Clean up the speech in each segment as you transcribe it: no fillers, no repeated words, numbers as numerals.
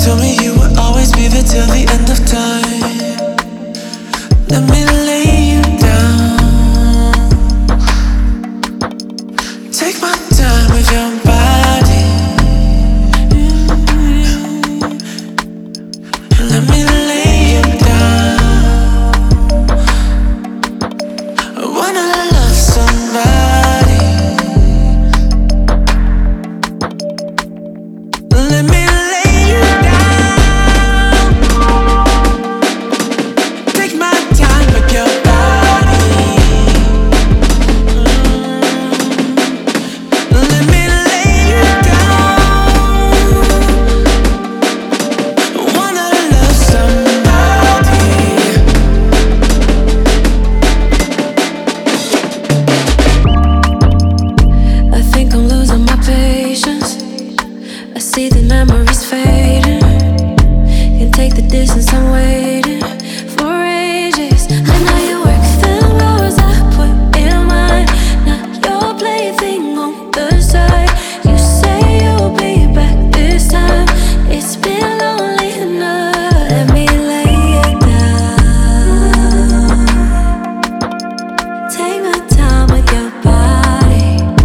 told me you would always be there till the end of time. Let me lay you down. Take my time with your body. Let me lay you down. I wanna love somebody. Let me lay you down. Take my time with your body. Let me lay you down. I wanna love somebody. I think I'm losing my patience. I see the memories fading. Can't take the distance, I'm waiting for ages. I know you work the hours I put in mine. Now your plaything on the side. You say you'll be back this time. It's been lonely enough. Let me lay it down. Take my time with your body.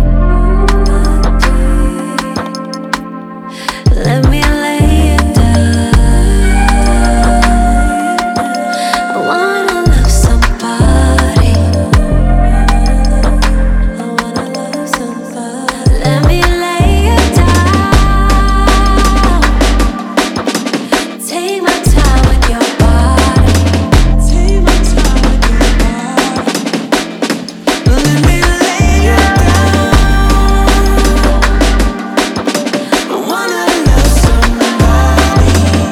Let me lay it down. I wanna love somebody. I wanna love somebody. Let me lay it down. Take my time with your body. Take my time with your body. Let me lay it down. I wanna love somebody.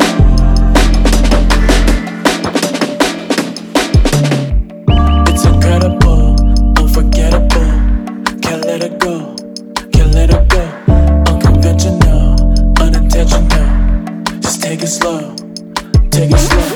It's incredible, unforgettable. Can't let it go, can't let it go. Unconventional, unintentional. Just take it slow, take it slow.